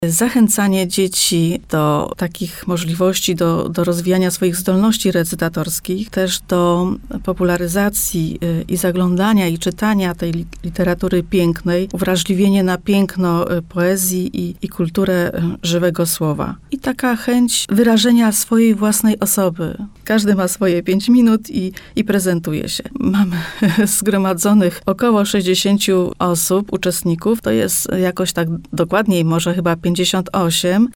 zachęcanie dzieci do takich możliwości, do rozwijania swoich zdolności recytatorskich, też do popularyzacji i zaglądania i czytania tej literatury pięknej, uwrażliwienie na piękno poezji i kulturę żywego słowa. I taka chęć wyrażenia swojej własnej osoby. Każdy ma swoje 5 minut i prezentuje się. Mamy zgromadzonych około 60 osób, uczestników. To jest jakoś tak dokładniej, może chyba 58.